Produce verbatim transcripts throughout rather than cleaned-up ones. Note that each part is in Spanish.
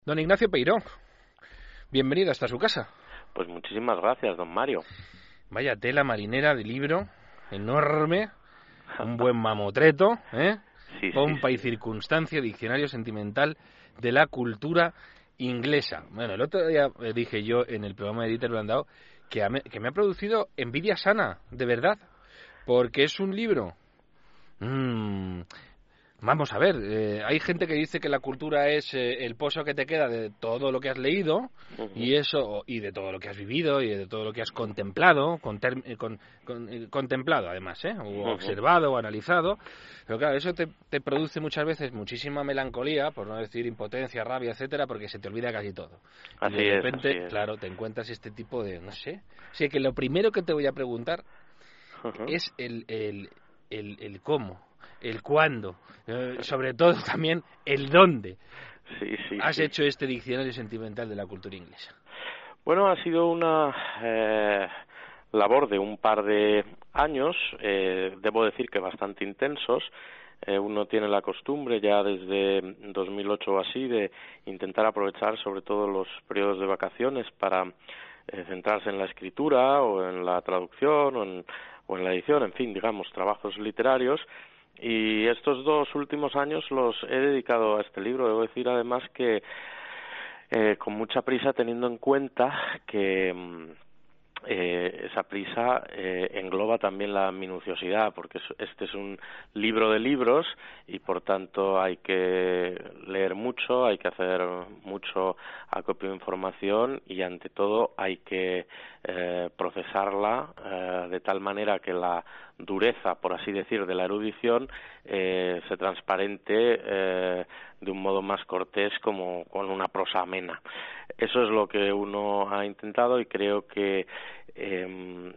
Don Ignacio Peiró, bienvenido hasta su casa. Pues muchísimas gracias, don Mario. Vaya tela marinera de libro, enorme, un buen mamotreto, ¿eh? Sí, Pompa sí, y sí. circunstancia, diccionario sentimental de la cultura inglesa. Bueno, el otro día dije yo en el programa de Dieter Brandao que, me, que me ha producido envidia sana, de verdad, porque es un libro... Mmm, Vamos a ver, eh, hay gente que dice que la cultura es eh, el pozo que te queda de todo lo que has leído Uh-huh. y eso y de todo lo que has vivido y de todo lo que has contemplado, conter, eh, con, con, eh, contemplado además, ¿eh? o Uh-huh. observado o analizado. Pero claro, eso te, te produce muchas veces muchísima melancolía, por no decir impotencia, rabia, etcétera, porque se te olvida casi todo. Así Y de es, repente, así es. claro, te encuentras este tipo de, no sé. Así que lo primero que te voy a preguntar Uh-huh. es el, el, el, el cómo, el cuándo, eh, sobre todo también el dónde Sí, sí, has sí. hecho este diccionario sentimental de la cultura inglesa. Bueno, ha sido una eh, labor de un par de años, eh, debo decir que bastante intensos. Eh, uno tiene la costumbre ya desde dos mil ocho o así de intentar aprovechar sobre todo los periodos de vacaciones para eh, centrarse en la escritura o en la traducción o en, o en la edición, en fin, digamos, trabajos literarios. Y estos dos últimos años los he dedicado a este libro. Debo decir además que eh, con mucha prisa, teniendo en cuenta que eh, esa prisa eh, engloba también la minuciosidad, porque este es un libro de libros y por tanto hay que leer mucho, hay que hacer mucho acopio de información y ante todo hay que eh, procesarla eh, de tal manera que la dureza, por así decir, de la erudición eh, se transparente eh, de un modo más cortés, como con una prosa amena. Eso es lo que uno ha intentado y creo que eh,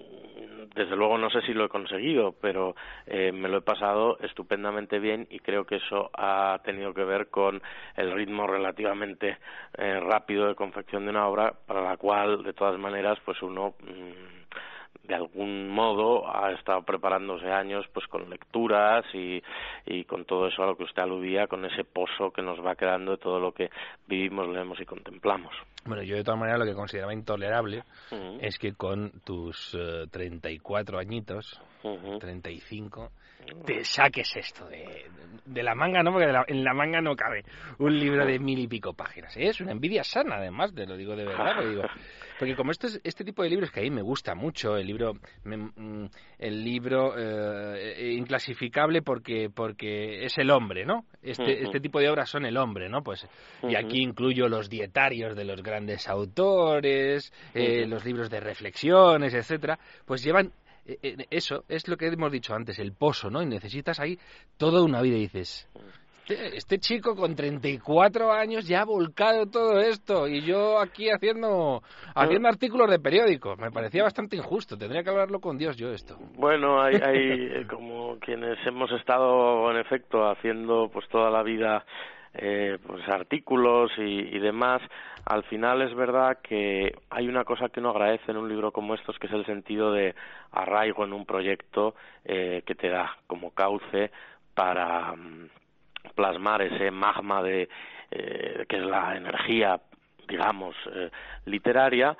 desde luego no sé si lo he conseguido, pero eh, me lo he pasado estupendamente bien y creo que eso ha tenido que ver con el ritmo relativamente eh, rápido de confección de una obra para la cual, de todas maneras, pues uno mmm, de algún modo ha estado preparándose años pues con lecturas y, y con todo eso a lo que usted aludía, con ese pozo que nos va quedando de todo lo que vivimos, leemos y contemplamos. Bueno, yo de todas maneras lo que consideraba intolerable Uh-huh. es que con tus uh, treinta y cuatro añitos, Uh-huh. treinta y cinco, te saques esto de, de la manga, ¿no? Porque de la, en la manga no cabe un libro de mil y pico páginas. ¿Eh? Es una envidia sana, además, te lo digo de verdad, porque digo, porque como este, este tipo de libros que a mí me gusta mucho, el libro, me, el libro eh, inclasificable porque porque es el hombre, ¿no? Este, Uh-huh. este tipo de obras son el hombre, ¿no? Pues Uh-huh. y aquí incluyo los dietarios de los grandes autores, eh, Uh-huh. los libros de reflexiones, etcétera, pues llevan eso es lo que hemos dicho antes, el pozo, ¿no? Y necesitas ahí toda una vida y dices, este, este chico con treinta y cuatro años ya ha volcado todo esto y yo aquí haciendo haciendo artículos de periódicos. Me parecía bastante injusto, tendría que hablarlo con Dios yo esto. Bueno, hay, hay como quienes hemos estado en efecto haciendo pues toda la vida eh, pues artículos y, y demás. Al final es verdad que hay una cosa que uno agradece en un libro como estos, que es el sentido de arraigo en un proyecto eh, que te da como cauce para um, plasmar ese magma de eh, que es la energía, digamos, eh, literaria,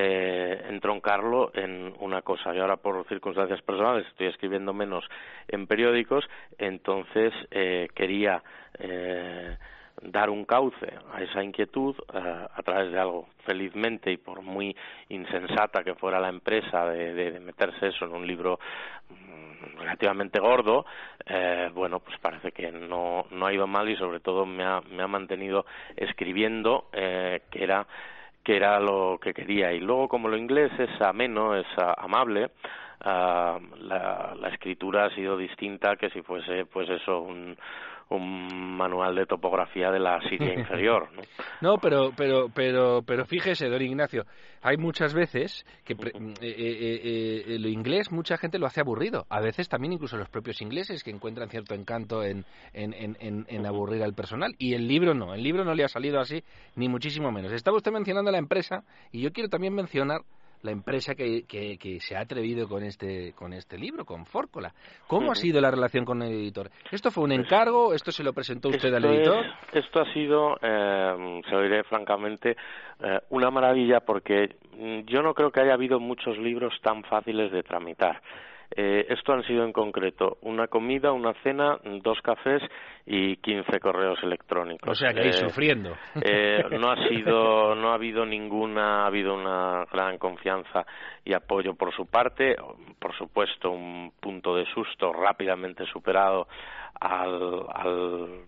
eh, entroncarlo en una cosa. Y ahora, por circunstancias personales, estoy escribiendo menos en periódicos, entonces eh, quería eh, dar un cauce a esa inquietud eh, a través de algo, felizmente, y por muy insensata que fuera la empresa de, de, de meterse eso en un libro mmm, relativamente gordo, eh, bueno, pues parece que no, no ha ido mal y sobre todo me ha, me ha mantenido escribiendo, eh, que era que era lo que quería. Y luego, como lo inglés es ameno, es uh, amable, uh, la, la escritura ha sido distinta que si fuese, pues eso, un un manual de topografía de la Siria inferior, ¿no? No, pero pero pero pero fíjese, don Ignacio, hay muchas veces que pre, eh, eh, eh, lo inglés mucha gente lo hace aburrido. A veces también incluso los propios ingleses que encuentran cierto encanto en en, en, en, en aburrir al personal. Y el libro no, el libro no le ha salido así, ni muchísimo menos. Estaba usted mencionando la empresa y yo quiero también mencionar la empresa que, que, que se ha atrevido con este con este libro, con Fórcola. ¿Cómo Uh-huh. ha sido la relación con el editor? ¿Esto fue un encargo? ¿Esto se lo presentó usted esto al editor? Es, esto ha sido, eh, se lo diré francamente, eh, una maravilla, porque yo no creo que haya habido muchos libros tan fáciles de tramitar. Eh, esto han sido en concreto una comida, una cena, dos cafés y quince correos electrónicos. O sea, que ahí eh, sufriendo. Eh, no ha sido, no ha habido ninguna, ha habido una gran confianza y apoyo por su parte. Por supuesto, un punto de susto rápidamente superado al, al,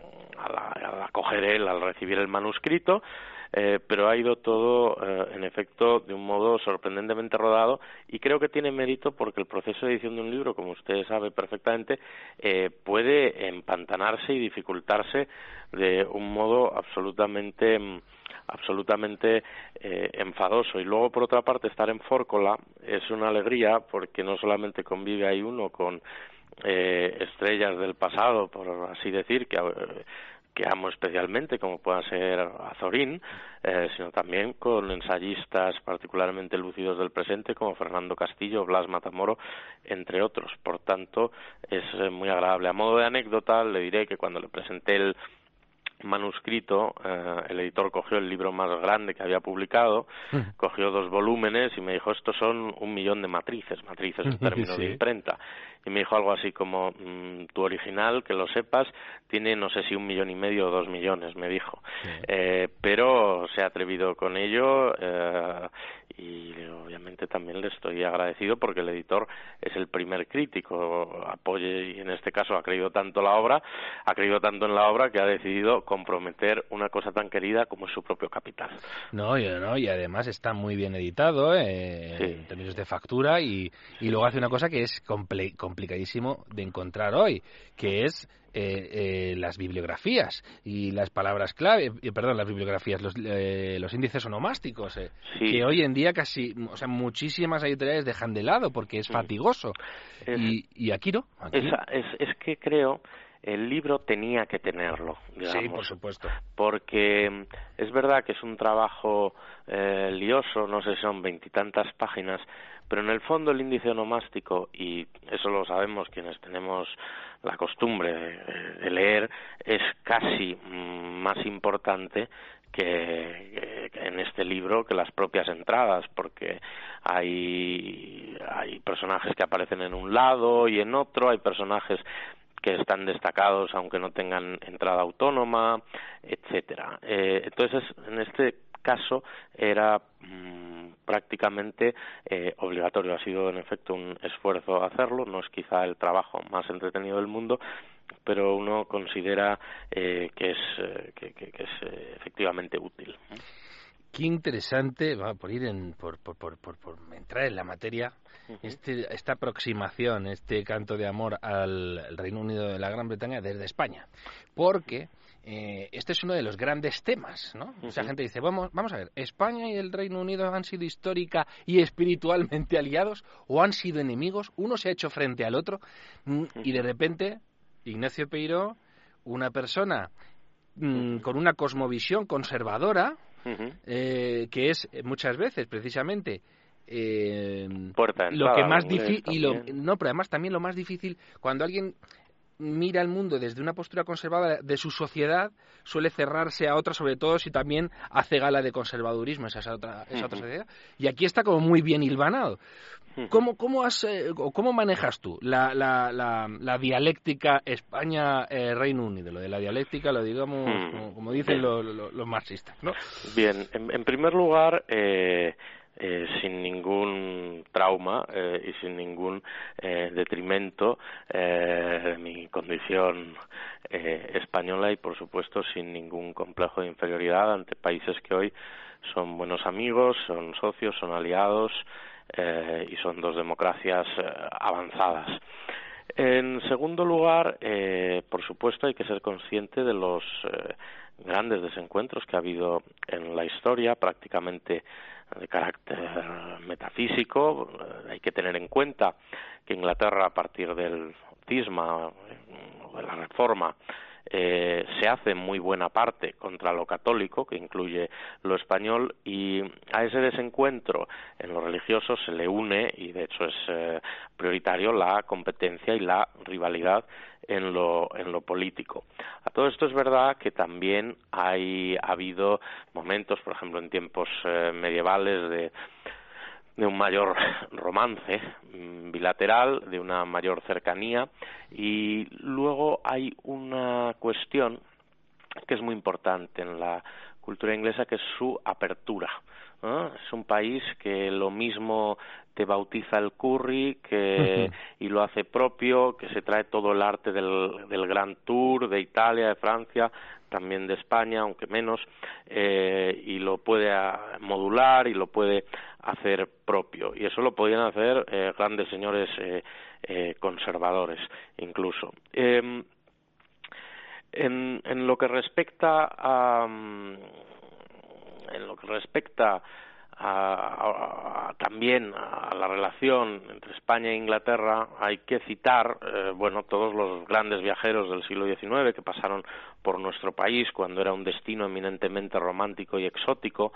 al, al acoger él, al recibir el manuscrito. Eh, pero ha ido todo, eh, en efecto, de un modo sorprendentemente rodado, y creo que tiene mérito porque el proceso de edición de un libro, como usted sabe perfectamente, eh, puede empantanarse y dificultarse de un modo absolutamente absolutamente eh, enfadoso. Y luego, por otra parte, estar en Fórcola es una alegría, porque no solamente convive ahí uno con eh, estrellas del pasado, por así decir, que eh, que amo especialmente, como pueda ser Azorín, eh, sino también con ensayistas particularmente lúcidos del presente, como Fernando Castillo, Blas Matamoro, entre otros. Por tanto, es eh, muy agradable. A modo de anécdota, le diré que cuando le presenté el manuscrito, eh, el editor cogió el libro más grande que había publicado, cogió dos volúmenes y me dijo: estos son un millón de matrices, matrices en términos Sí. de imprenta, y me dijo algo así como: mmm, tu original, que lo sepas, tiene no sé si un millón y medio o dos millones, me dijo. Sí. Eh, pero se ha atrevido con ello, eh, y obviamente también le estoy agradecido porque el editor es el primer crítico, apoye, y en este caso ha creído tanto la obra, ha creído tanto en la obra que ha decidido comprometer una cosa tan querida como es su propio capital. No, y, no, y además está muy bien editado eh, Sí. en términos de factura, y, y luego hace una cosa que es comple complicadísimo de encontrar hoy, que es eh, eh, las bibliografías y las palabras clave, eh, perdón, las bibliografías, los, eh, los índices onomásticos, eh, Sí. que hoy en día casi, o sea, muchísimas editoriales dejan de lado porque es fatigoso. Es, y, y aquí no. Aquí... Es, es, es que creo el libro tenía que tenerlo, digamos. Sí, por supuesto. Porque es verdad que es un trabajo eh, lioso, no sé si son veintitantas páginas, pero en el fondo el índice onomástico, y eso lo sabemos quienes tenemos la costumbre de, de leer, es casi mm, más importante que, que en este libro que las propias entradas, porque hay hay personajes que aparecen en un lado y en otro, hay personajes que están destacados aunque no tengan entrada autónoma, etcétera. Eh, entonces, en este caso era mmm, prácticamente eh, obligatorio. Ha sido en efecto un esfuerzo hacerlo, no es quizá el trabajo más entretenido del mundo, pero uno considera eh, que es eh, que, que, que es eh, efectivamente útil. Qué interesante, va, por ir en, por, por, por, por, por entrar en la materia, uh-huh. este, esta aproximación, este canto de amor al, al Reino Unido de la Gran Bretaña desde España, porque eh, este es uno de los grandes temas, ¿no? Uh-huh. Mucha gente dice, vamos, vamos a ver, ¿España y el Reino Unido han sido histórica y espiritualmente aliados o han sido enemigos? Uno se ha hecho frente al otro, uh-huh. y de repente Ignacio Peiró, una persona mmm, con una cosmovisión conservadora, Uh-huh. Eh, que es muchas veces precisamente eh, lo que más difícil y lo no pero además también lo más difícil cuando alguien mira el mundo desde una postura conservadora de su sociedad, suele cerrarse a otra, sobre todo si también hace gala de conservadurismo esa, esa otra esa uh-huh. otra sociedad, y aquí está como muy bien hilvanado. ¿Cómo, cómo, has, eh, cómo manejas tú la, la, la, la dialéctica España-Reino eh, Unido? Lo de la dialéctica lo digamos, hmm. como, como dicen los, los, los marxistas, ¿no? Bien, en, en primer lugar, eh, eh, sin ningún trauma eh, y sin ningún eh, detrimento eh, de mi condición eh, española, y por supuesto sin ningún complejo de inferioridad ante países que hoy son buenos amigos, son socios, son aliados, Eh, y son dos democracias eh, avanzadas. En segundo lugar, eh, por supuesto, hay que ser consciente de los eh, grandes desencuentros que ha habido en la historia, prácticamente de carácter metafísico. Eh, hay que tener en cuenta que Inglaterra, a partir del cisma o de la Reforma, eh, se hace en muy buena parte contra lo católico, que incluye lo español, y a ese desencuentro en lo religioso se le une, y de hecho es eh, prioritario, la competencia y la rivalidad en lo en lo político. A todo esto es verdad que también hay ha habido momentos, por ejemplo, en tiempos eh, medievales de de un mayor romance bilateral, de una mayor cercanía, y luego hay una cuestión que es muy importante en la cultura inglesa, que es su apertura, ¿no? Es un país que lo mismo te bautiza el curry que y lo hace propio, que se trae todo el arte del, del Grand Tour de Italia, de Francia, también de España, aunque menos, eh, y lo puede modular y lo puede hacer propio. Y eso lo podían hacer eh, grandes señores eh, eh, conservadores, incluso. Eh, en, en lo que respecta a en lo que respecta A, a, a, también a la relación entre España e Inglaterra, hay que citar eh, bueno, todos los grandes viajeros del siglo diecinueve que pasaron por nuestro país cuando era un destino eminentemente romántico y exótico,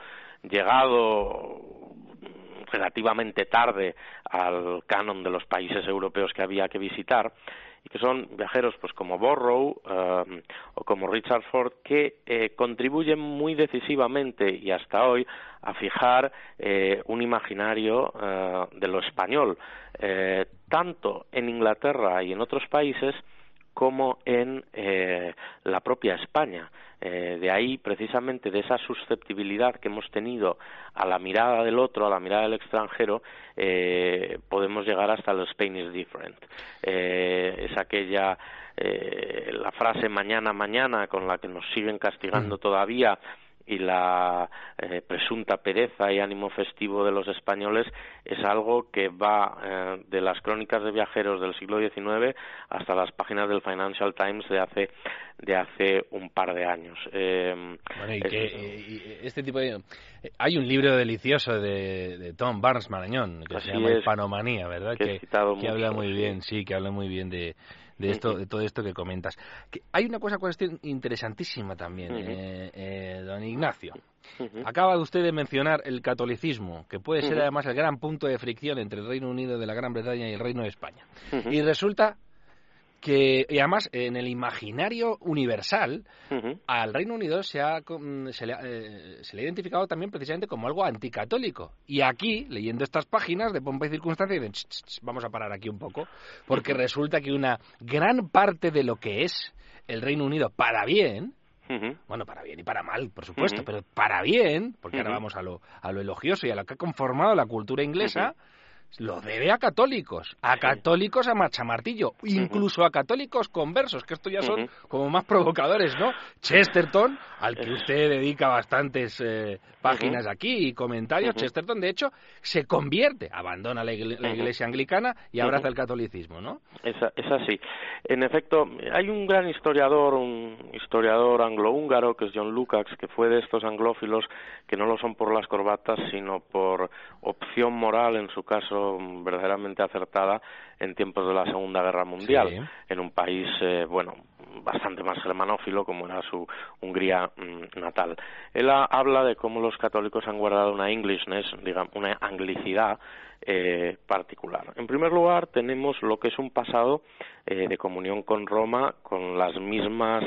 llegado relativamente tarde al canon de los países europeos que había que visitar, y que son viajeros pues como Borrow eh, o como Richard Ford, que eh, contribuyen muy decisivamente y hasta hoy a fijar eh, un imaginario eh, de lo español, eh, tanto en Inglaterra y en otros países como en eh, la propia España. Eh, de ahí, precisamente, de esa susceptibilidad que hemos tenido a la mirada del otro, a la mirada del extranjero, eh, podemos llegar hasta el Spain is different. Eh, es aquella, eh, la frase mañana, mañana, con la que nos siguen castigando mm. todavía, y la eh, presunta pereza y ánimo festivo de los españoles, es algo que va eh, de las crónicas de viajeros del siglo diecinueve hasta las páginas del Financial Times de hace de hace un par de años. Eh, bueno, y que y este tipo de hay un libro delicioso de, de Tom Barnes Marañón que se llama Hispanomanía, ¿verdad? Que, que, que mucho, habla muy sí. bien, sí, que habla muy bien de de esto, uh-huh. de todo esto que comentas. Que hay una cosa cuestión interesantísima también, uh-huh. eh, eh, don Ignacio. Uh-huh. Acaba usted de mencionar el catolicismo, que puede ser uh-huh. además el gran punto de fricción entre el Reino Unido de la Gran Bretaña y el Reino de España. Uh-huh. Y resulta que, y además, en el imaginario universal, uh-huh. al Reino Unido se, ha, se, le, eh, se le ha identificado también precisamente como algo anticatólico. Y aquí, leyendo estas páginas de Pompa y Circunstancia, dicen, ch, ch, ch, vamos a parar aquí un poco, porque uh-huh. resulta que una gran parte de lo que es el Reino Unido para bien, uh-huh. bueno, para bien y para mal, por supuesto, uh-huh. pero para bien, porque uh-huh. ahora vamos a lo, a lo elogioso y a lo que ha conformado la cultura inglesa, uh-huh. lo debe a católicos, a sí. católicos a machamartillo, incluso uh-huh. a católicos conversos, que esto ya son uh-huh. como más provocadores, ¿no? Chesterton, al que usted dedica bastantes eh, páginas uh-huh. aquí y comentarios, uh-huh. Chesterton, de hecho, se convierte, abandona la, igle- la iglesia uh-huh. anglicana y abraza uh-huh. el catolicismo, ¿no? Es, es así. En efecto, hay un gran historiador, un historiador anglo-húngaro, que es John Lukács, que fue de estos anglófilos que no lo son por las corbatas, sino por opción moral, en su caso, verdaderamente acertada en tiempos de la Segunda Guerra Mundial, sí. en un país, eh, bueno, bastante más germanófilo como era su Hungría mmm, natal. Él ha, habla de cómo los católicos han guardado una Englishness, digamos, una anglicidad eh, particular. En primer lugar, tenemos lo que es un pasado eh, de comunión con Roma, con las mismas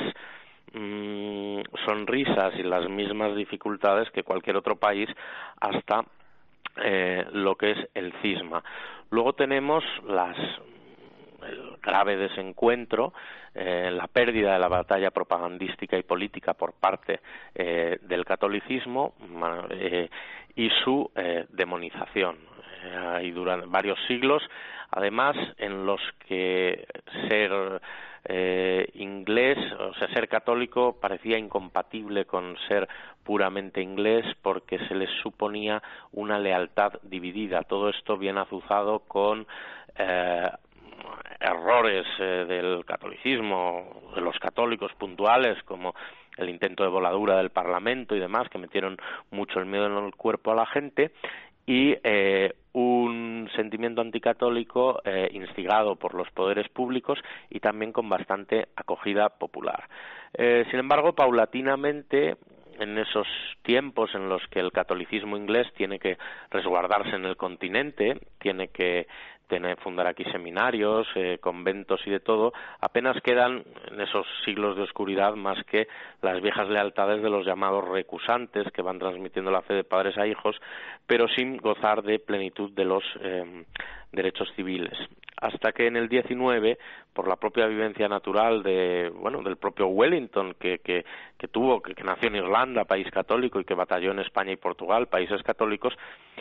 mmm, sonrisas y las mismas dificultades que cualquier otro país hasta Eh, lo que es el cisma. Luego tenemos las el grave desencuentro, eh, la pérdida de la batalla propagandística y política por parte eh, del catolicismo eh, y su eh, demonización. Eh, hay durante varios siglos, además, en los que ser eh, inglés, o sea, ser católico parecía incompatible con ser puramente inglés porque se les suponía una lealtad dividida. Todo esto bien azuzado con eh, errores eh, del catolicismo, de los católicos puntuales, como el intento de voladura del Parlamento y demás, que metieron mucho el miedo en el cuerpo a la gente. y eh, un sentimiento anticatólico eh, instigado por los poderes públicos y también con bastante acogida popular. Eh, sin embargo, paulatinamente, en esos tiempos en los que el catolicismo inglés tiene que resguardarse en el continente, tiene que tener, fundar aquí seminarios, eh, conventos y de todo, apenas quedan en esos siglos de oscuridad más que las viejas lealtades de los llamados recusantes que van transmitiendo la fe de padres a hijos, pero sin gozar de plenitud de los eh, derechos civiles. Hasta que en el diecinueve, por la propia vivencia natural de, bueno, del propio Wellington, que, que, que tuvo, que, que nació en Irlanda, país católico, y que batalló en España y Portugal, países católicos,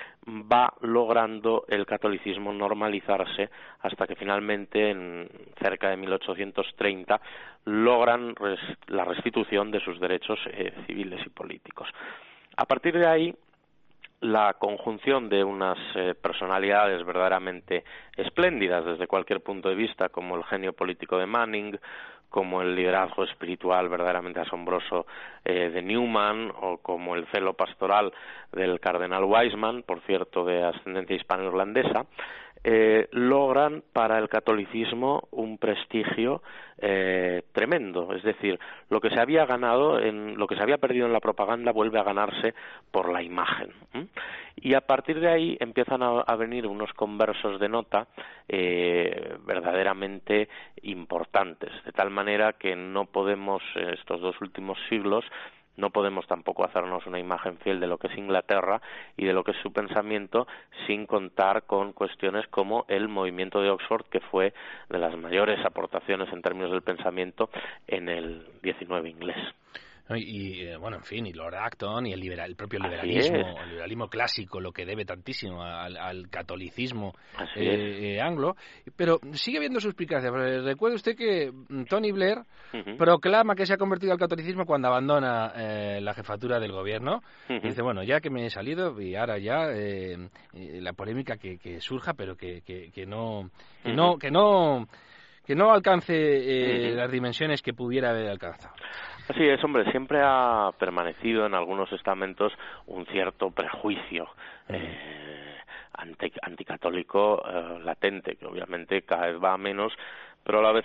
va logrando el catolicismo normalizarse hasta que finalmente, en cerca de mil ochocientos treinta, logran res, la restitución de sus derechos eh, civiles y políticos. A partir de ahí, la conjunción de unas eh, personalidades verdaderamente espléndidas desde cualquier punto de vista, como el genio político de Manning, como el liderazgo espiritual verdaderamente asombroso eh, de Newman, o como el celo pastoral del cardenal Wiseman, por cierto de ascendencia hispano-irlandesa, eh, logran para el catolicismo un prestigio eh, tremendo. Es decir, lo que se había ganado, en, lo que se había perdido en la propaganda vuelve a ganarse por la imagen. ¿Mm? Y a partir de ahí empiezan a, a venir unos conversos de nota eh, verdaderamente importantes, de tal manera que no podemos, estos dos últimos siglos, no podemos tampoco hacernos una imagen fiel de lo que es Inglaterra y de lo que es su pensamiento sin contar con cuestiones como el movimiento de Oxford, que fue de las mayores aportaciones en términos del pensamiento en el diecinueve inglés. Y, y bueno, en fin, y Lord Acton y el, liberal, el propio liberalismo, el liberalismo clásico, lo que debe tantísimo al, al catolicismo eh, eh, anglo, pero sigue habiendo suspicacia. Recuerde usted que Tony Blair uh-huh. proclama que se ha convertido al catolicismo cuando abandona eh, la jefatura del gobierno. Uh-huh. Dice, bueno, ya que me he salido y ahora ya eh, eh, la polémica que, que surja, pero que, que, que no, que uh-huh. no, que no, que no alcance eh, uh-huh. las dimensiones que pudiera haber alcanzado. Así es, hombre, siempre ha permanecido en algunos estamentos un cierto prejuicio eh, anti, anticatólico eh, latente, que obviamente cada vez va a menos, pero a la vez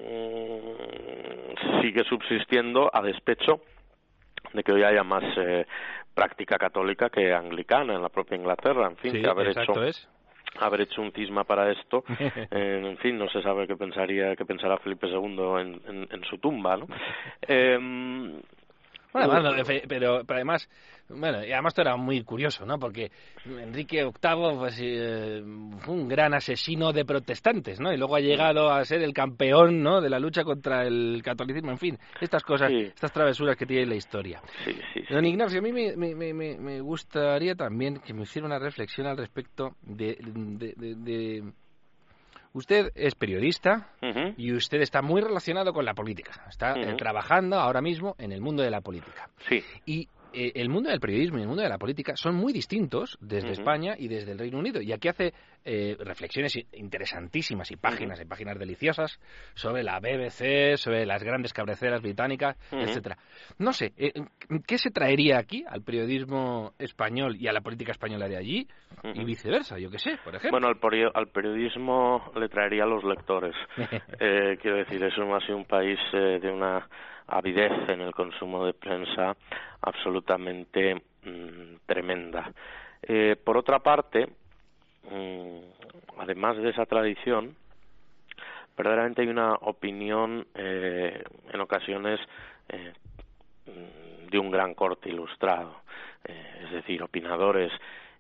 mmm, sigue subsistiendo a despecho de que hoy haya más eh, práctica católica que anglicana en la propia Inglaterra. En fin, sí, que haber exacto hecho... es. haber hecho un cisma para esto, eh, en fin, no se sabe qué pensaría, qué pensará Felipe segundo en, en, en su tumba, ¿no? Eh, bueno, además, pero, pero además, bueno, y además esto era muy curioso, ¿no? Porque Enrique octavo pues, eh, fue un gran asesino de protestantes, ¿no? Y luego ha llegado a ser el campeón, ¿no? De la lucha contra el catolicismo, en fin, estas cosas, sí. estas travesuras que tiene la historia. Sí, sí, sí. Don Ignacio, a mí me, me, me, me gustaría también que me hiciera una reflexión al respecto de... de, de, de... Usted es periodista uh-huh. y usted está muy relacionado con la política. Está uh-huh. eh, trabajando ahora mismo en el mundo de la política. Sí. Y eh, el mundo del periodismo y el mundo de la política son muy distintos desde uh-huh. España y desde el Reino Unido. Y aquí hace eh, reflexiones interesantísimas y páginas uh-huh. y páginas deliciosas sobre la B B C, sobre las grandes cabeceras británicas, uh-huh. etcétera. No sé, eh, ¿qué se traería aquí al periodismo español y a la política española de allí? Uh-huh. Y viceversa, yo qué sé, por ejemplo. Bueno, al, peri- al periodismo le traería a los lectores. eh, quiero decir, es más un país eh, de una avidez en el consumo de prensa absolutamente mmm, tremenda. Eh, por otra parte, mmm, además de esa tradición, verdaderamente hay una opinión eh, en ocasiones eh, de un gran corte ilustrado, eh, es decir, opinadores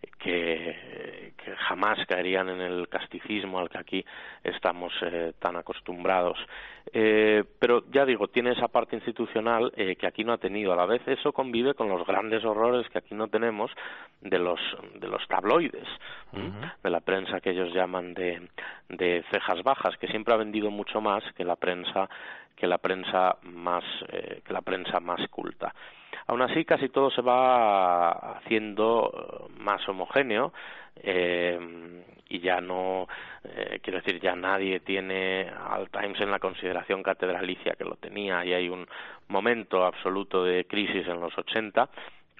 que, que jamás caerían en el casticismo al que aquí estamos eh, tan acostumbrados. Eh, pero ya digo, tiene esa parte institucional eh, que aquí no ha tenido. A la vez eso convive con los grandes horrores que aquí no tenemos de los de los tabloides, uh-huh. de la prensa que ellos llaman de, de cejas bajas, que siempre ha vendido mucho más que la prensa que la prensa más eh, que la prensa más culta. Aún así, casi todo se va haciendo más homogéneo eh, y ya no, eh, quiero decir, ya nadie tiene al Times en la consideración catedralicia que lo tenía, y hay un momento absoluto de crisis en los ochenta,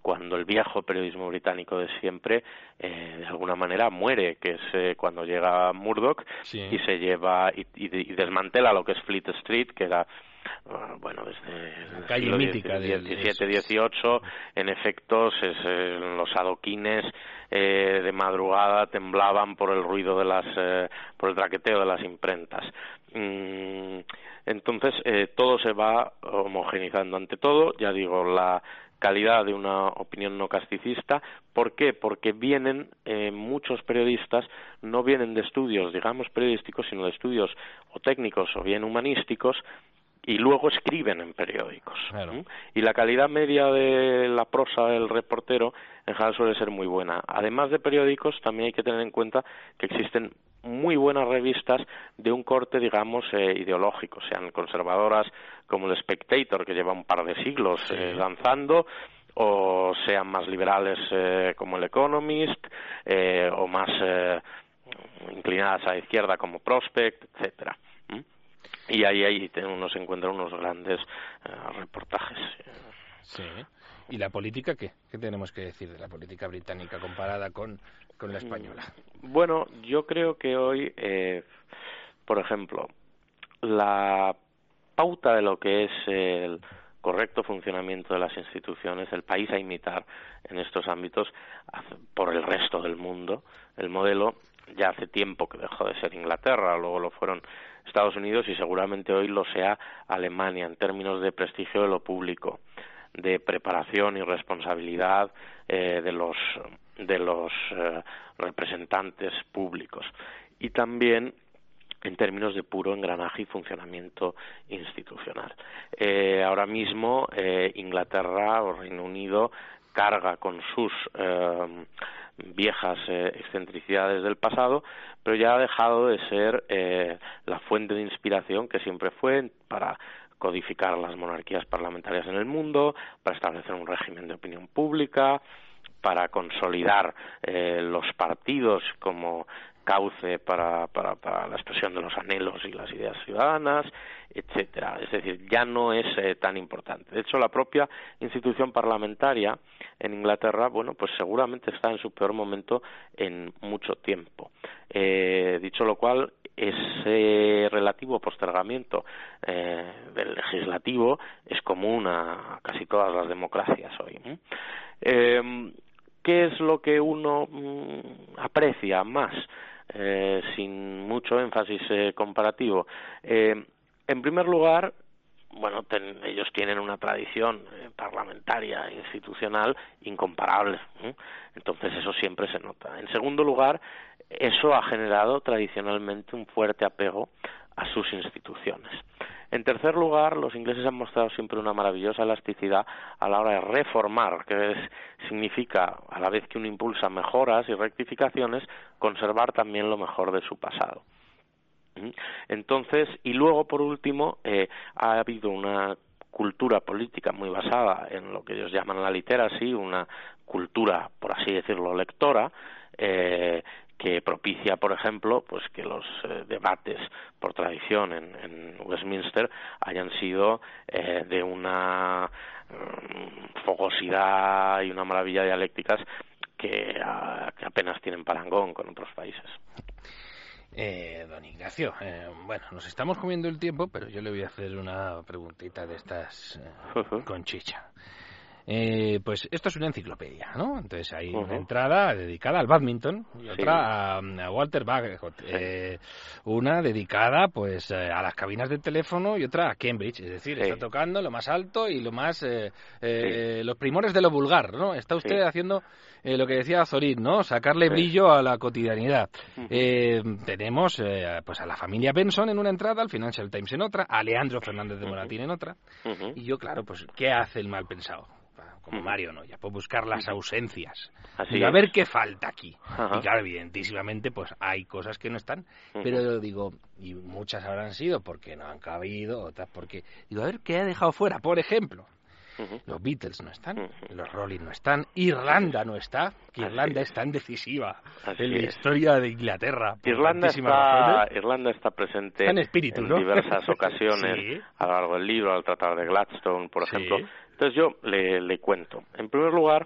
cuando el viejo periodismo británico de siempre eh, de alguna manera muere, que es eh, cuando llega Murdoch sí. y se lleva y, y, y desmantela lo que es Fleet Street, que era uh, bueno desde la calle mítica del diecisiete dieciocho, en efectos es, eh, los adoquines eh, de madrugada temblaban por el ruido de las eh, por el traqueteo de las imprentas. Mm, entonces eh, todo se va homogeneizando. Ante todo, ya digo, la calidad de una opinión no casticista. ¿Por qué? Porque vienen eh, muchos periodistas, no vienen de estudios, digamos, periodísticos, sino de estudios o técnicos o bien humanísticos, y luego escriben en periódicos. Claro. ¿Mm? Y la calidad media de la prosa del reportero en general suele ser muy buena. Además de periódicos, también hay que tener en cuenta que existen muy buenas revistas de un corte, digamos, eh, ideológico, sean conservadoras como el Spectator, que lleva un par de siglos sí. eh, lanzando, o sean más liberales eh, como el Economist, eh, o más eh, inclinadas a la izquierda como Prospect, etcétera. ¿Mm? Y ahí, ahí uno se encuentra unos grandes eh, reportajes. Sí. ¿Y la política qué? ¿Qué tenemos que decir de la política británica comparada con, con la española? Bueno, yo creo que hoy, eh, por ejemplo, la pauta de lo que es el correcto funcionamiento de las instituciones, el país a imitar en estos ámbitos por el resto del mundo, el modelo ya hace tiempo que dejó de ser Inglaterra, luego lo fueron Estados Unidos y seguramente hoy lo sea Alemania en términos de prestigio de lo público, de preparación y responsabilidad eh, de los de los eh, representantes públicos y también en términos de puro engranaje y funcionamiento institucional. Eh, ahora mismo eh, Inglaterra o Reino Unido carga con sus eh, viejas eh, excentricidades del pasado, pero ya ha dejado de ser eh, la fuente de inspiración que siempre fue para codificar las monarquías parlamentarias en el mundo, para establecer un régimen de opinión pública, para consolidar eh, los partidos como cauce para, para, para la expresión de los anhelos y las ideas ciudadanas, etcétera. Es decir, ya no es eh, tan importante. De hecho, la propia institución parlamentaria en Inglaterra, bueno, pues seguramente está en su peor momento en mucho tiempo. Eh, dicho lo cual, ese relativo postergamiento eh, del legislativo es común a casi todas las democracias hoy. ¿eh? Eh, ¿Qué es lo que uno mm, aprecia más, eh, sin mucho énfasis eh, comparativo? Eh, en primer lugar, bueno, ten, ellos tienen una tradición eh, parlamentaria, institucional, incomparable. ¿eh? Entonces eso siempre se nota. En segundo lugar, eso ha generado tradicionalmente un fuerte apego a sus instituciones. En tercer lugar, los ingleses han mostrado siempre una maravillosa elasticidad a la hora de reformar, que es, significa, a la vez que uno impulsa mejoras y rectificaciones, conservar también lo mejor de su pasado. Entonces, y luego, por último, eh, ha habido una cultura política muy basada en lo que ellos llaman la literacy, una cultura, por así decirlo, lectora, eh, que propicia, por ejemplo, pues que los eh, debates por tradición en, en Westminster hayan sido eh, de una um, fogosidad y una maravilla dialécticas que, uh, que apenas tienen parangón con otros países. Eh, don Ignacio, eh, bueno, nos estamos comiendo el tiempo, pero yo le voy a hacer una preguntita de estas eh, uh-huh. con chicha. Eh, pues esto es una enciclopedia, ¿no? Entonces hay uh-huh. una entrada dedicada al badminton y otra sí. a, a Walter Bagehot, sí. eh, una dedicada pues eh, a las cabinas de teléfono y otra a Cambridge, es decir, sí. está tocando lo más alto y lo más eh, eh, sí. los primores de lo vulgar, ¿no? Está usted sí. haciendo eh, lo que decía Zorit, ¿no? Sacarle sí. brillo a la cotidianidad. Uh-huh. Eh, tenemos eh, pues a la familia Benson en una entrada, al Financial Times en otra, a Leandro Fernández de Moratín uh-huh. en otra, uh-huh. y yo, claro, pues ¿qué hace el mal pensado? Como Mario, ¿no? Ya puedo buscar las ausencias. Así digo, a ver qué falta aquí. Ajá. Y claro, evidentísimamente, pues hay cosas que no están. Uh-huh. Pero digo, y muchas habrán sido porque no han cabido, otras porque... Digo, a ver qué ha dejado fuera. Por ejemplo, uh-huh. los Beatles no están, uh-huh. los Rolling no están, Irlanda no está, que Irlanda es. es tan decisiva Así en la es. historia de Inglaterra. Irlanda está, Irlanda está presente en, espíritu, en ¿no? diversas ocasiones sí. a lo largo del libro, al Tratado de Gladstone, por ejemplo. Sí. Entonces yo le, le cuento. En primer lugar,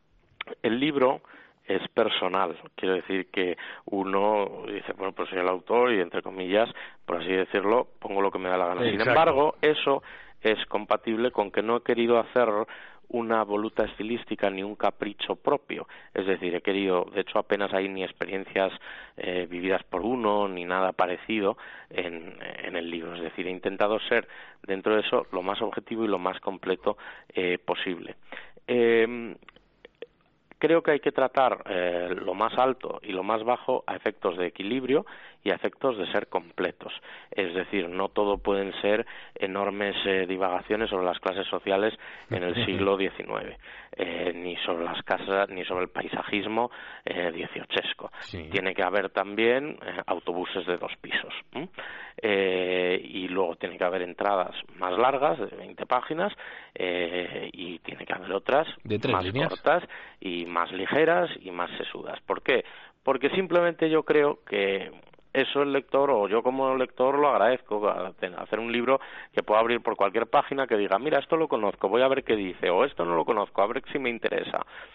el libro es personal, quiero decir que uno dice, bueno, pues soy el autor y entre comillas, por así decirlo, pongo lo que me da la gana. Exacto. Sin embargo, eso es compatible con que no he querido hacer una voluta estilística ni un capricho propio, es decir, he querido, de hecho apenas hay ni experiencias eh, vividas por uno ni nada parecido en, en el libro, es decir, he intentado ser dentro de eso lo más objetivo y lo más completo eh, posible. Eh, Creo que hay que tratar eh, lo más alto y lo más bajo a efectos de equilibrio y a efectos de ser completos. Es decir, no todo pueden ser enormes eh, divagaciones sobre las clases sociales en el siglo diecinueve, eh, ni sobre las casas, ni sobre el paisajismo eh, dieciochesco. Sí. Tiene que haber también eh, autobuses de dos pisos. ¿eh? Eh, y luego tiene que haber entradas más largas, de veinte páginas, eh, y tiene que haber otras de tres más líneas. cortas y más ligeras y más sesudas. ¿Por qué? Porque simplemente yo creo que eso el lector, o yo como lector lo agradezco, hacer un libro que pueda abrir por cualquier página que diga, mira, esto lo conozco, voy a ver qué dice, o esto no lo conozco, a ver si me interesa,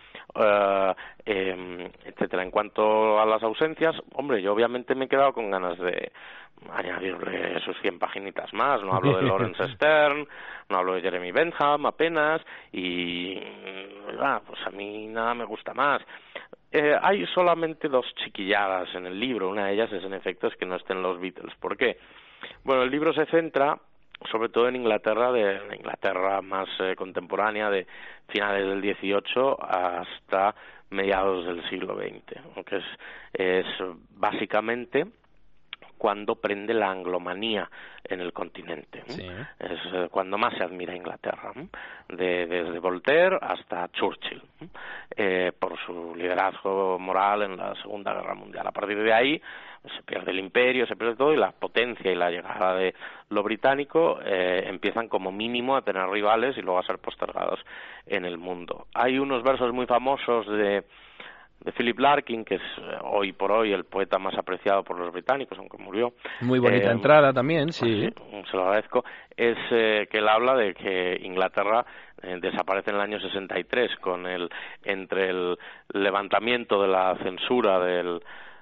uh, eh, etcétera. En cuanto a las ausencias, hombre, yo obviamente me he quedado con ganas de añadirle sus cien paginitas más. No hablo de Lawrence Stern, no hablo de Jeremy Bentham apenas, y ah, pues a mí nada me gusta más. Eh, hay solamente dos chiquilladas en el libro. Una de ellas es, en efecto, es que no estén los Beatles. ¿Por qué? Bueno, el libro se centra sobre todo en Inglaterra, de la Inglaterra más eh, contemporánea, de finales del dieciocho hasta mediados del siglo veinte, que es, es básicamente cuando prende la anglomanía en el continente. ¿eh? Sí. Es eh, cuando más se admira Inglaterra, ¿eh? de, desde Voltaire hasta Churchill, ¿eh? Eh, por su liderazgo moral en la Segunda Guerra Mundial. A partir de ahí se pierde el imperio, se pierde todo, y la potencia y la llegada de lo británico eh, empiezan como mínimo a tener rivales y luego a ser postergados en el mundo. Hay unos versos muy famosos de de Philip Larkin, que es hoy por hoy el poeta más apreciado por los británicos, aunque murió. Muy bonita eh, entrada también, sí. Pues, se lo agradezco. Es eh, que él habla de que Inglaterra eh, desaparece en el año sesenta y tres con el entre el levantamiento de la censura del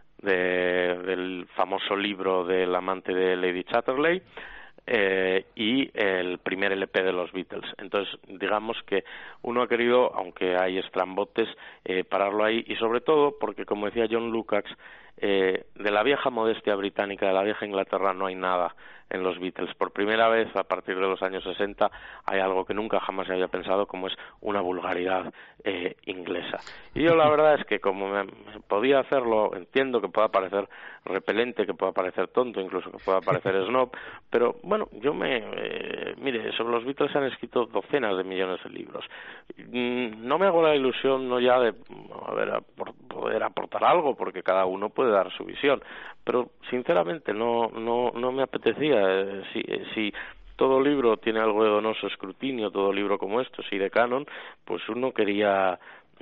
de, del famoso libro del amante de Lady Chatterley, Eh, y el primer L P de los Beatles. Entonces, digamos que uno ha querido, aunque hay estrambotes, eh, pararlo ahí, y sobre todo porque, como decía John Lukács, eh, de la vieja modestia británica, de la vieja Inglaterra, no hay nada en los Beatles. Por primera vez, a partir de los años sesenta, hay algo que nunca jamás se había pensado, como es una vulgaridad eh, inglesa. Y yo la verdad es que, como me, me podía hacerlo, entiendo que pueda parecer repelente, que pueda parecer tonto, incluso que pueda parecer snob, pero bueno, yo me... Eh, mire, sobre los Beatles se han escrito docenas de millones de libros. Mm, no me hago la ilusión, no ya de a ver, a por, poder aportar algo, porque cada uno puede dar su visión, pero sinceramente no no no me apetecía. Eh, si, eh, si todo libro tiene algo de donoso escrutinio, todo libro como esto, si de canon, pues uno quería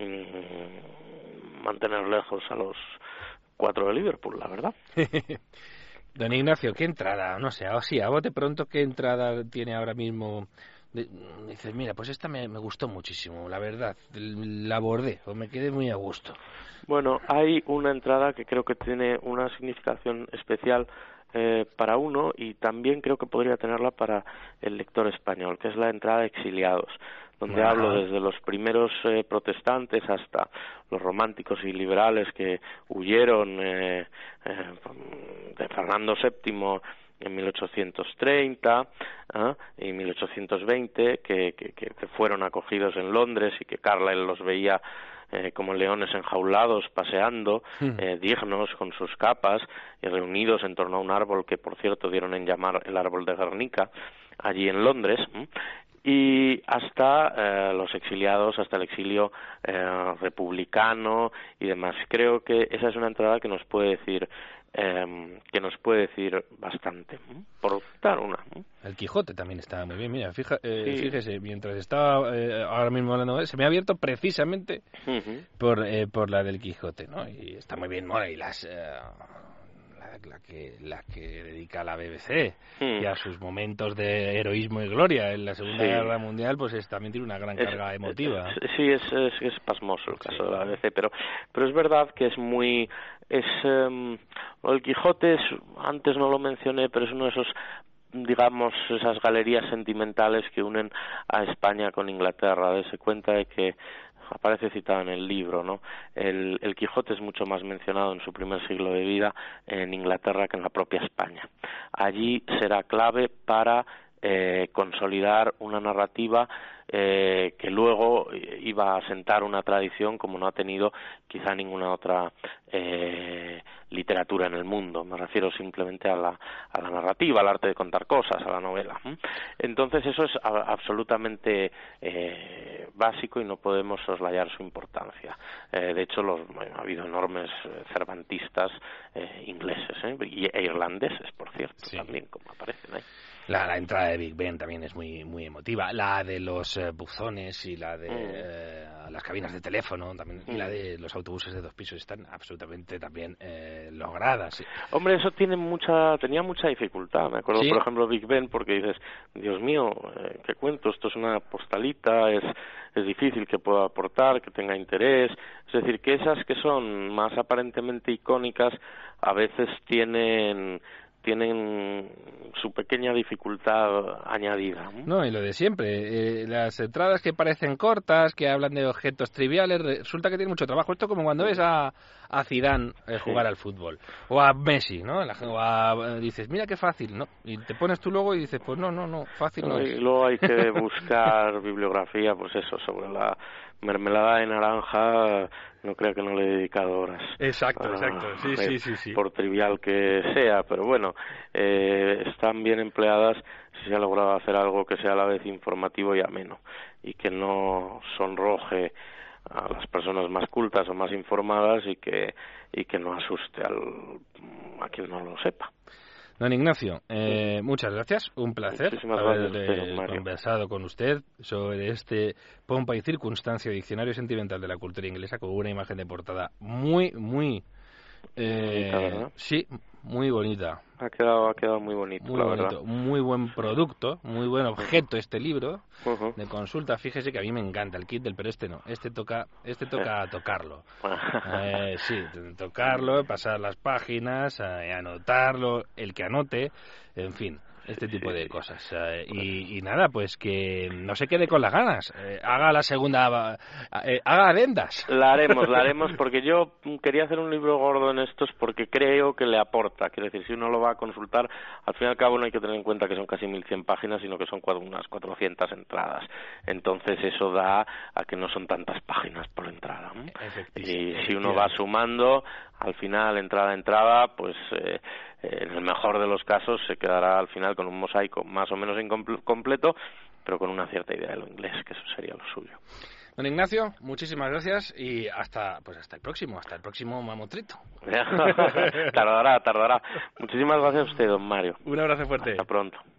mmm, mantener lejos a los cuatro de Liverpool, la verdad. Don Ignacio, ¿qué entrada? No sé, así, a bote pronto, ¿qué entrada tiene ahora mismo? Dices, mira, pues esta me, me gustó muchísimo, la verdad, la abordé, o me quedé muy a gusto. Bueno, hay una entrada que creo que tiene una significación especial eh, para uno, y también creo que podría tenerla para el lector español, que es la entrada de Exiliados, donde Ajá. hablo desde los primeros eh, protestantes hasta los románticos y liberales que huyeron eh, eh, de Fernando séptimo en mil ochocientos treinta ¿eh? y mil ochocientos veinte, que, que, que fueron acogidos en Londres y que Carlyle los veía eh, como leones enjaulados, paseando, eh, dignos, con sus capas, y reunidos en torno a un árbol que, por cierto, dieron en llamar el árbol de Guernica, allí en Londres, ¿eh? y hasta eh, los exiliados, hasta el exilio eh, republicano y demás. Creo que esa es una entrada que nos puede decir eh, que nos puede decir bastante, ¿eh? Por dar una. ¿eh? El Quijote también estaba muy bien. Mira, fija, eh, sí. fíjese, mientras estaba eh, ahora mismo hablando de él, se me ha abierto precisamente uh-huh. por eh, por la del Quijote, ¿no? Y está muy bien, mola, y las... Eh, la que la que dedica a la B B C Mm. y a sus momentos de heroísmo y gloria en la Segunda Sí. Guerra Mundial, pues es, también tiene una gran Es- carga emotiva. es- sí, es, es, es pasmoso el caso Sí. de la B B C, pero, pero es verdad que es muy... es em, el Quijote, es, antes no lo mencioné, pero es uno de esos, digamos, esas galerías sentimentales que unen a España con Inglaterra. Dese cuenta de que aparece citado en el libro, ¿no? El, el Quijote es mucho más mencionado en su primer siglo de vida en Inglaterra que en la propia España. Allí será clave para eh, consolidar una narrativa eh, que luego iba a sentar una tradición como no ha tenido quizá ninguna otra eh, literatura en el mundo. Me refiero simplemente a la, a la narrativa, al arte de contar cosas, a la novela. Entonces eso es a, absolutamente eh, básico y no podemos soslayar su importancia. Eh, de hecho, los, bueno, ha habido enormes cervantistas eh, ingleses ¿eh? y, e irlandeses, por cierto, Sí. también, como aparecen ahí. La, la entrada de Big Ben también es muy muy emotiva. La de los eh, buzones y la de Mm. eh, las cabinas de teléfono también, y Mm. la de los autobuses de dos pisos están absolutamente también eh, logradas. Sí. Hombre, eso tiene mucha, tenía mucha dificultad. Me acuerdo, Sí. por ejemplo, Big Ben, porque dices, Dios mío, eh, ¿qué cuento? Esto es una postalita, es, es difícil que pueda aportar, que tenga interés. Es decir, que esas que son más aparentemente icónicas, a veces tienen tienen su pequeña dificultad añadida. No, y lo de siempre, eh, las entradas que parecen cortas, que hablan de objetos triviales, resulta que tiene mucho trabajo. Esto como cuando ves a, a Zidane eh, jugar Sí. al fútbol, o a Messi, ¿no? La, o a, dices, mira qué fácil, ¿no? Y te pones tú luego y dices, pues no, no, no, fácil no, No, es. y luego hay que buscar bibliografía, pues eso, sobre la mermelada de naranja, no creo que no le he dedicado horas. Exacto, Ah, exacto, sí, eh, sí, sí, sí. Por trivial que sea, pero bueno, eh, están bien empleadas si se ha logrado hacer algo que sea a la vez informativo y ameno, y que no sonroje a las personas más cultas o más informadas y que y que no asuste al, a quien no lo sepa. Don Ignacio, eh, muchas gracias, un placer Muchísimas haber gracias a usted, don eh, Mario. conversado con usted sobre este Pompa y Circunstancia, diccionario sentimental de la cultura inglesa, con una imagen de portada muy, muy... Eh, Bonita, ¿verdad? Sí, muy bonita. Ha quedado, ha quedado muy bonito, Muy la bonito, verdad. muy buen producto, muy buen objeto este libro Uh-huh. de consulta. Fíjese que a mí me encanta el kit del, pero este no, este toca, este toca tocarlo. Eh, sí, tocarlo, pasar las páginas, eh, anotarlo, el que anote, en fin, este tipo Sí. de cosas. Eh, y, y nada, pues que no se quede con las ganas, eh, haga la segunda, eh, haga adendas. La haremos, la haremos, porque yo quería hacer un libro gordo en estos porque creo que le aporta. Quiero decir, si uno lo va a consultar, al fin y al cabo no hay que tener en cuenta que son casi mil cien páginas, sino que son cua- unas cuatrocientas entradas. Entonces eso da a que no son tantas páginas por entrada, ¿no? Y si uno va sumando, al final, entrada a entrada, pues eh, en el mejor de los casos se quedará al final con un mosaico más o menos incompleto, pero con una cierta idea de lo inglés, que eso sería lo suyo. Don Ignacio, muchísimas gracias y hasta pues hasta el próximo, hasta el próximo mamotrito. tardará, tardará. Muchísimas gracias a usted, don Mario. Un abrazo fuerte. Hasta pronto.